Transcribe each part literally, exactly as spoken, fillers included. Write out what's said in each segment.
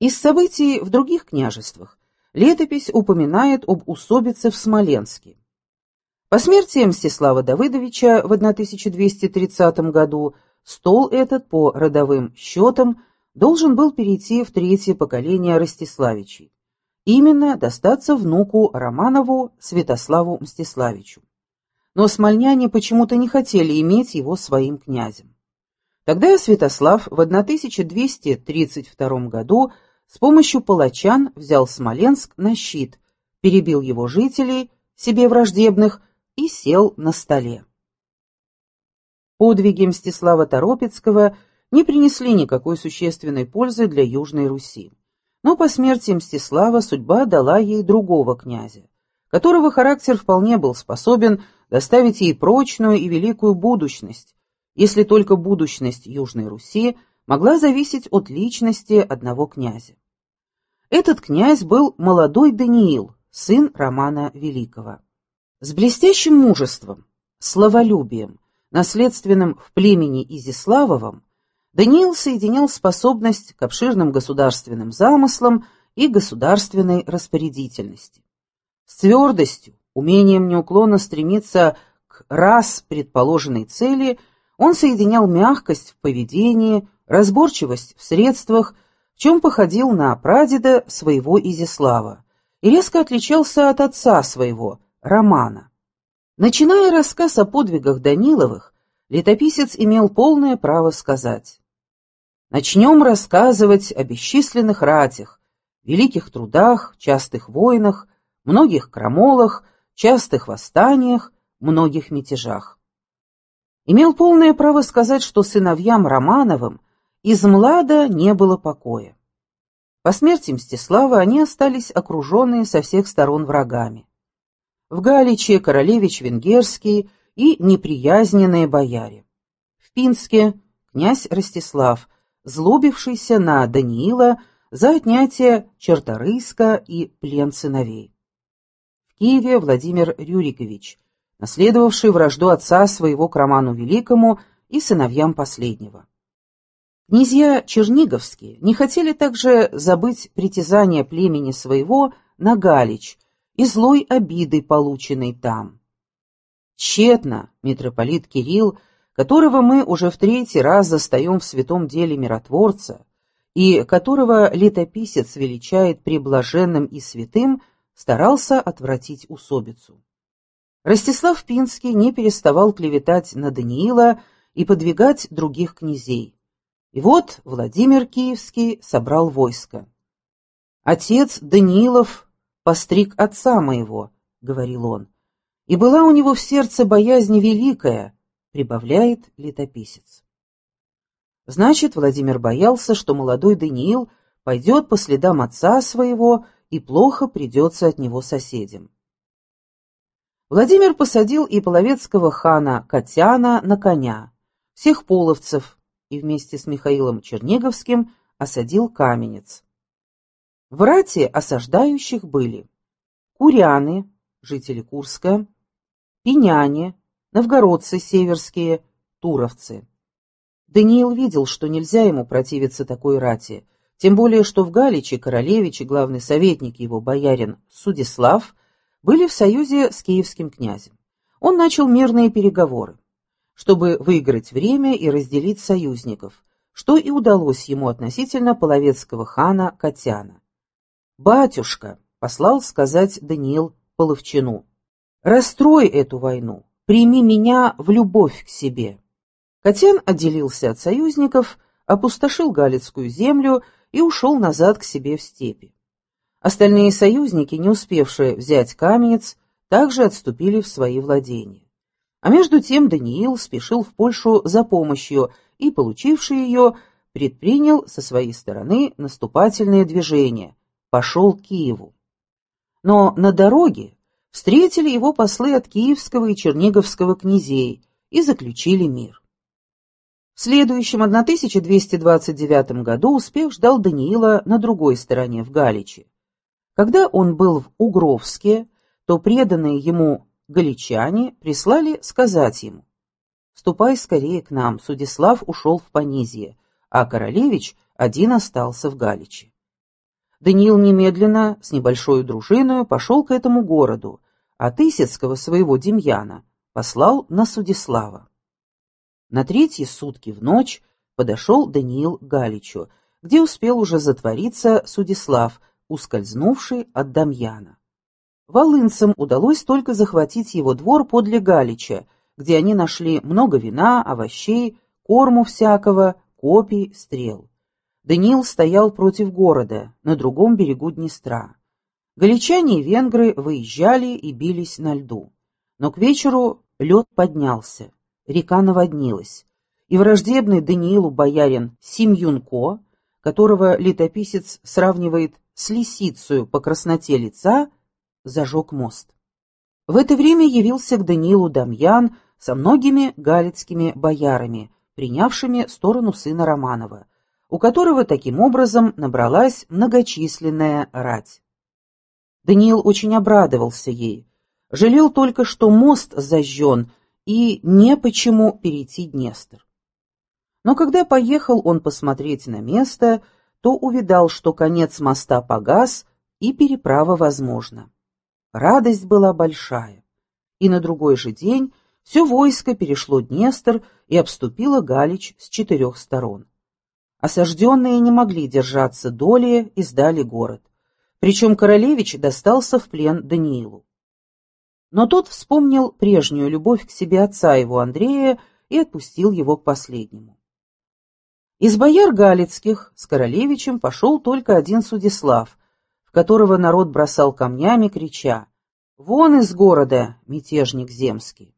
Из событий в других княжествах летопись упоминает об усобице в Смоленске. По смерти Мстислава Давыдовича в тысяча двести тридцатом году стол этот по родовым счетам должен был перейти в третье поколение Ростиславичей, именно достаться внуку Романову Святославу Мстиславичу. Но смольняне почему-то не хотели иметь его своим князем. Тогда Святослав в тысяча двести тридцать втором году с помощью палачан взял Смоленск на щит, перебил его жителей, себе враждебных, и сел на столе. Подвиги Мстислава Торопецкого не принесли никакой существенной пользы для Южной Руси. Но по смерти Мстислава судьба дала ей другого князя, которого характер вполне был способен доставить ей прочную и великую будущность, если только будущность Южной Руси могла зависеть от личности одного князя. Этот князь был молодой Даниил, сын Романа Великого. С блестящим мужеством, славолюбием, наследственным в племени Изяславовом, Даниил соединял способность к обширным государственным замыслам и государственной распорядительности. С твердостью, умением неуклонно стремиться к раз предположенной цели он соединял мягкость в поведении, разборчивость в средствах, в чем походил на прадеда своего Изяслава, и резко отличался от отца своего, Романа. Начиная рассказ о подвигах Даниловых, летописец имел полное право сказать: «Начнем рассказывать о бесчисленных ратях, великих трудах, частых войнах, многих крамолах, частых восстаниях, многих мятежах». Имел полное право сказать, что сыновьям Романовым из млада не было покоя. По смерти Мстислава они остались окруженные со всех сторон врагами. В Галиче королевич Венгерский и неприязненные бояре. В Пинске князь Ростислав, злобившийся на Даниила за отнятие Черторийска и плен сыновей. В Киеве Владимир Рюрикович, наследовавший вражду отца своего к Роману Великому и сыновьям последнего. Князья Черниговские не хотели также забыть притязания племени своего на Галич и злой обиды, полученной там. Тщетно митрополит Кирилл, которого мы уже в третий раз застаем в святом деле миротворца, и которого летописец величает преблаженным и святым, старался отвратить усобицу. Ростислав Пинский не переставал клеветать на Даниила и подвигать других князей. И вот Владимир Киевский собрал войско. «Отец Даниилов постриг отца моего», — говорил он, — «и была у него в сердце боязнь великая», — прибавляет летописец. Значит, Владимир боялся, что молодой Даниил пойдет по следам отца своего и плохо придется от него соседям. Владимир посадил и половецкого хана Катяна на коня, всех половцев, и вместе с Михаилом Черниговским осадил Каменец. В рати осаждающих были куряны, жители Курска, пеняне, новгородцы северские, туровцы. Даниил видел, что нельзя ему противиться такой рати, тем более что в Галиче королевич и главный советник его боярин Судислав были в союзе с киевским князем. Он начал мирные переговоры, чтобы выиграть время и разделить союзников, что и удалось ему относительно половецкого хана Катяна. «Батюшка», — послал сказать Даниил Половчину, — «расстрой эту войну, прими меня в любовь к себе». Катян отделился от союзников, опустошил Галицкую землю и ушел назад к себе в степи. Остальные союзники, не успевшие взять Каменец, также отступили в свои владения. А между тем Даниил спешил в Польшу за помощью и, получивший ее, предпринял со своей стороны наступательное движение, пошел к Киеву. Но на дороге встретили его послы от Киевского и Черниговского князей и заключили мир. В следующем тысяча двести двадцать девятом году успех ждал Даниила на другой стороне, в Галиче. Когда он был в Угровске, то преданные ему галичане прислали сказать ему: «Ступай скорее к нам, Судислав ушел в Понизье, а королевич один остался в Галиче». Даниил немедленно с небольшой дружиной пошел к этому городу, а Тысяцкого своего Демьяна послал на Судислава. На третьи сутки в ночь подошел Даниил к Галичу, где успел уже затвориться Судислав, ускользнувший от Дамьяна. Волынцам удалось только захватить его двор подле Галича, где они нашли много вина, овощей, корму всякого, копий, стрел. Даниил стоял против города, на другом берегу Днестра. Галичане и венгры выезжали и бились на льду. Но к вечеру лед поднялся, река наводнилась, и враждебный Даниилу боярин Семьюнко, которого летописец сравнивает с лисицею по красноте лица, зажег мост. В это время явился к Даниилу Дамьян со многими галицкими боярами, принявшими сторону сына Романова, у которого таким образом набралась многочисленная рать. Даниил очень обрадовался ей, жалел только, что мост зажжен, и не почему перейти Днестр. Но когда поехал он посмотреть на место, то увидал, что конец моста погас, и переправа возможна. Радость была большая, и на другой же день все войско перешло Днестр и обступило Галич с четырех сторон. Осажденные не могли держаться долее и сдали город, причем королевич достался в плен Даниилу. Но тот вспомнил прежнюю любовь к себе отца его Андрея и отпустил его к последнему. Из бояр галицких с королевичем пошел только один Судислав, в которого народ бросал камнями, крича: «Вон из города, мятежник земский!»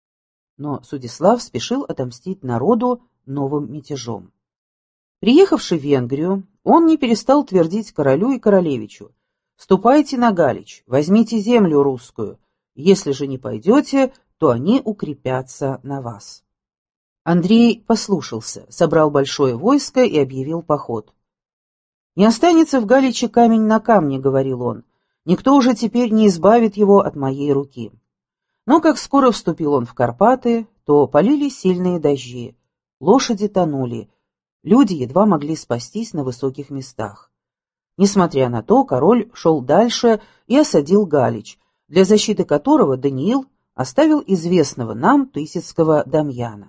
Но Судислав спешил отомстить народу новым мятежом. Приехавший в Венгрию, он не перестал твердить королю и королевичу: «Ступайте на Галич, возьмите землю русскую, если же не пойдете, то они укрепятся на вас». Андрей послушался, собрал большое войско и объявил поход. «Не останется в Галиче камень на камне», — говорил он, — «никто уже теперь не избавит его от моей руки». Но как скоро вступил он в Карпаты, то полили сильные дожди, лошади тонули, люди едва могли спастись на высоких местах. Несмотря на то, король шел дальше и осадил Галич, для защиты которого Даниил оставил известного нам Тысяцкого Дамьяна.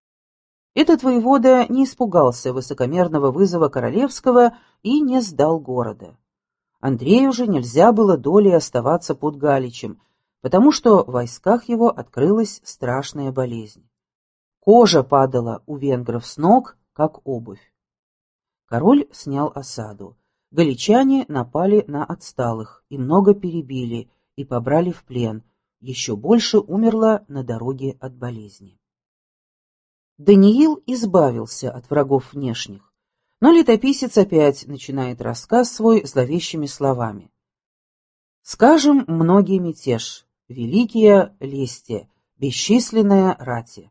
Этот воевода не испугался высокомерного вызова королевского и не сдал города. Андрею же нельзя было долей оставаться под Галичем, потому что в войсках его открылась страшная болезнь. Кожа падала у венгров с ног, как обувь. Король снял осаду. Галичане напали на отсталых и много перебили и побрали в плен. Еще больше умерло на дороге от болезни. Даниил избавился от врагов внешних, но летописец опять начинает рассказ свой зловещими словами. «Скажем, многие мятеж, великие лестие, бесчисленная рати».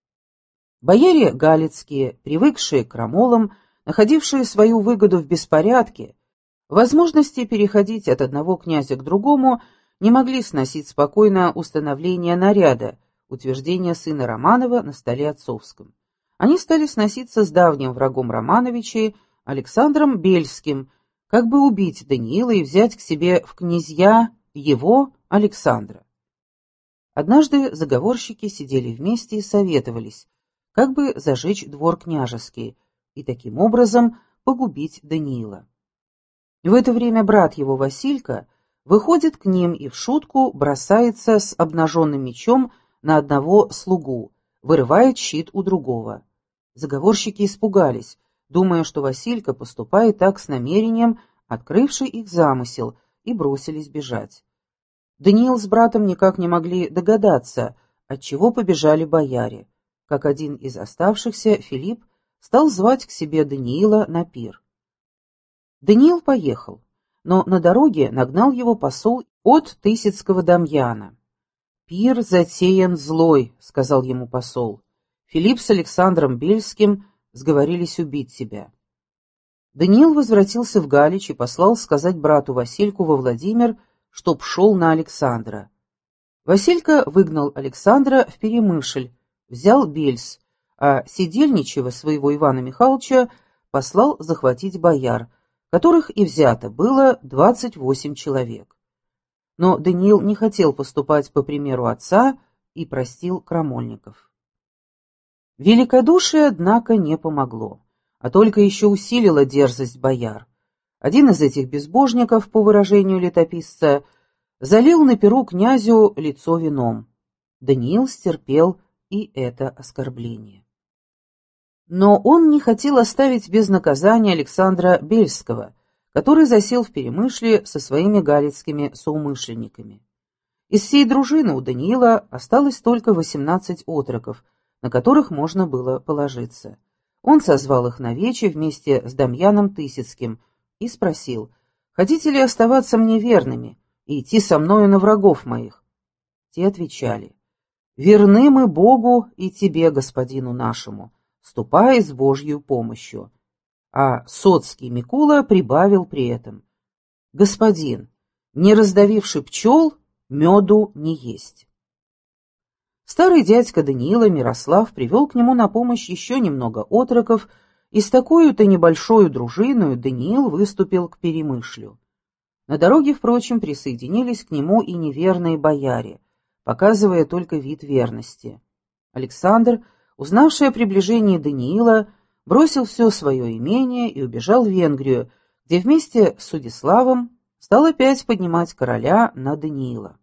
Бояре галицкие, привыкшие к крамолам, находившие свою выгоду в беспорядке, возможности переходить от одного князя к другому, не могли сносить спокойно установление наряда, утверждение сына Романова на столе отцовском. Они стали сноситься с давним врагом Романовичей, Александром Бельским, как бы убить Даниила и взять к себе в князья его, Александра. Однажды заговорщики сидели вместе и советовались, как бы зажечь двор княжеский и таким образом погубить Даниила. В это время брат его Василька выходит к ним и в шутку бросается с обнаженным мечом на одного слугу, вырывает щит у другого. Заговорщики испугались, думая, что Василька поступает так с намерением, открывший их замысел, и бросились бежать. Даниил с братом никак не могли догадаться, отчего побежали бояре. Как один из оставшихся, Филипп, стал звать к себе Даниила на пир. Даниил поехал, но на дороге нагнал его посол от Тысяцкого Дамьяна. «Пир затеян злой», — сказал ему посол. «Филипп с Александром Бельским сговорились убить тебя». Даниил возвратился в Галич и послал сказать брату Васильку во Владимир, чтоб шел на Александра. Василька выгнал Александра в Перемышль, взял Бельс, а Сидельничего, своего Ивана Михайловича, послал захватить бояр, которых и взято было двадцать восемь человек. Но Даниил не хотел поступать по примеру отца и простил крамольников. Великодушие, однако, не помогло, а только еще усилило дерзость бояр. Один из этих безбожников, по выражению летописца, залил на перу князю лицо вином. Даниил стерпел и это оскорбление. Но он не хотел оставить без наказания Александра Бельского, который засел в Перемышле со своими галицкими соумышленниками. Из всей дружины у Даниила осталось только восемнадцать отроков, на которых можно было положиться. Он созвал их на вече вместе с Дамьяном Тысяцким и спросил: «Хотите ли оставаться мне верными и идти со мною на врагов моих?» Те отвечали: «Верны мы Богу и тебе, господину нашему, ступай с Божьей помощью». А Соцкий Микула прибавил при этом: «Господин, не раздавивший пчел, меду не есть». Старый дядька Даниила Мирослав привел к нему на помощь еще немного отроков, и с такой-то небольшой дружиной Даниил выступил к Перемышлю. На дороге, впрочем, присоединились к нему и неверные бояре, показывая только вид верности. Александр, узнавший о приближении Даниила, бросил все свое имение и убежал в Венгрию, где вместе с Судиславом стал опять поднимать короля на Даниила.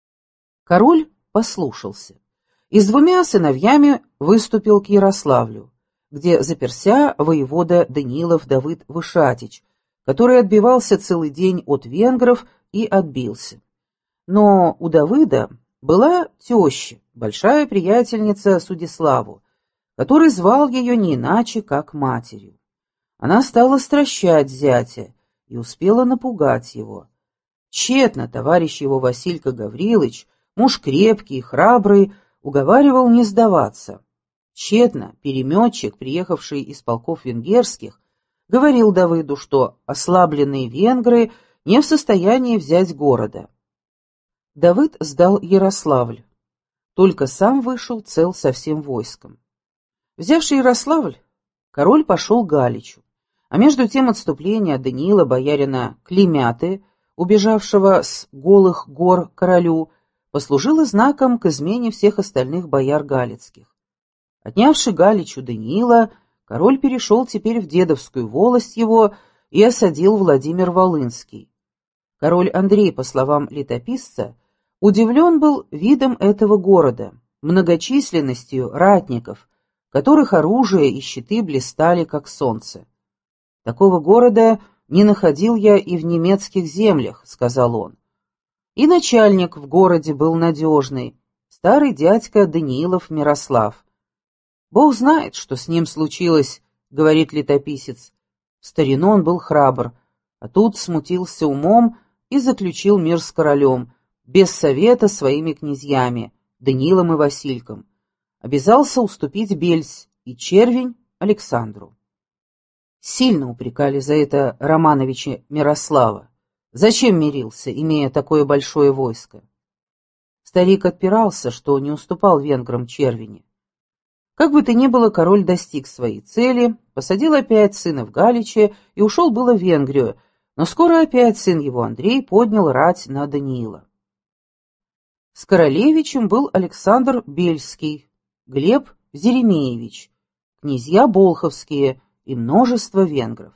Король послушался и с двумя сыновьями выступил к Ярославлю, где заперся воевода Даниилов Давыд Вышатич, который отбивался целый день от венгров и отбился. Но у Давыда была теща, большая приятельница Судиславу, который звал ее не иначе, как матерью. Она стала стращать зятя и успела напугать его. Тщетно товарищ его Василька Гаврилыч, муж крепкий и храбрый, уговаривал не сдаваться. Тщетно переметчик, приехавший из полков венгерских, говорил Давыду, что ослабленные венгры не в состоянии взять города. Давыд сдал Ярославль, только сам вышел цел со всем войском. Взявший Ярославль, король пошел к Галичу, а между тем отступление Даниила боярина Климяты, убежавшего с голых гор королю, послужило знаком к измене всех остальных бояр галицких. Отнявши Галич у Даниила, король перешел теперь в Дедовскую волость его и осадил Владимир Волынский. Король Андрей, по словам летописца, удивлен был видом этого города, многочисленностью ратников, которых оружие и щиты блистали, как солнце. «Такого города не находил я и в немецких землях», — сказал он. И начальник в городе был надежный, старый дядька Даниилов Мирослав. «Бог знает, что с ним случилось», — говорит летописец. В старину он был храбр, а тут смутился умом и заключил мир с королем, без совета своими князьями, Даниилом и Васильком. Обязался уступить Бельсь и Червень Александру. Сильно упрекали за это Романовича Мирослава. Зачем мирился, имея такое большое войско? Старик отпирался, что не уступал венграм Червени. Как бы то ни было, король достиг своей цели, посадил опять сына в Галиче и ушел было в Венгрию, но скоро опять сын его Андрей поднял рать на Даниила. С королевичем был Александр Бельский, Глеб Зеремеевич, князья Болховские и множество венгров.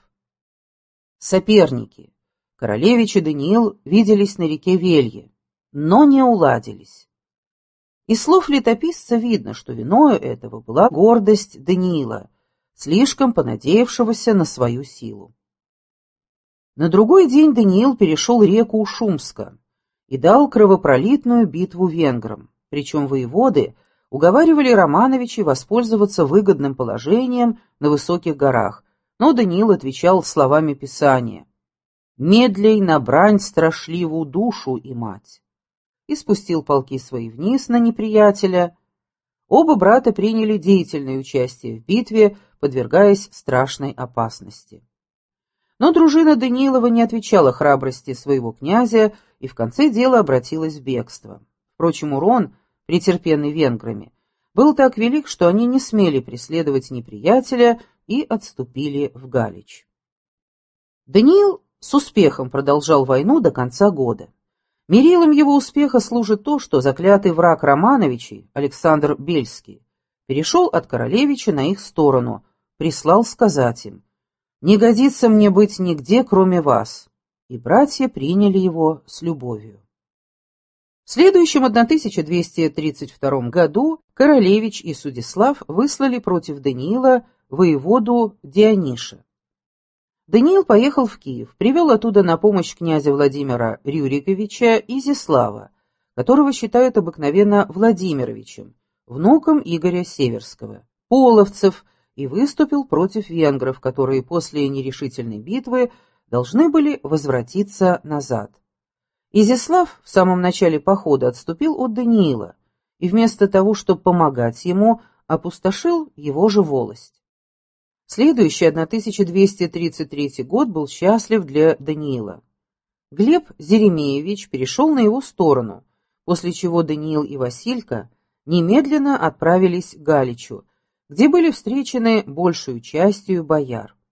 Соперники. Королевич и Даниил виделись на реке Велье, но не уладились. Из слов летописца видно, что виною этого была гордость Даниила, слишком понадеявшегося на свою силу. На другой день Даниил перешел реку Ушумска и дал кровопролитную битву венграм, причем воеводы уговаривали Романовичей воспользоваться выгодным положением на высоких горах, но Даниил отвечал словами Писания: «Медлей на брань страшливу душу и мать», и спустил полки свои вниз на неприятеля. Оба брата приняли деятельное участие в битве, подвергаясь страшной опасности. Но дружина Даниилова не отвечала храбрости своего князя и в конце дела обратилась в бегство. Впрочем, урон, претерпенный венграми, был так велик, что они не смели преследовать неприятеля и отступили в Галич. Даниил с успехом продолжал войну до конца года. Мерилом его успеха служит то, что заклятый враг Романовичей, Александр Бельский, перешел от королевича на их сторону, прислал сказать им: «Не годится мне быть нигде, кроме вас», и братья приняли его с любовью. В следующем тысяча двести тридцать втором году королевич и Судислав выслали против Даниила воеводу Диониша. Даниил поехал в Киев, привел оттуда на помощь князя Владимира Рюриковича Изяслава, которого считают обыкновенно Владимировичем, внуком Игоря Северского, половцев, и выступил против венгров, которые после нерешительной битвы должны были возвратиться назад. Изяслав в самом начале похода отступил от Даниила и вместо того, чтобы помогать ему, опустошил его же волость. Следующий тысяча двести тридцать третий год был счастлив для Даниила. Глеб Зеремеевич перешел на его сторону, после чего Даниил и Василька немедленно отправились к Галичу, где были встречены большую частью бояр.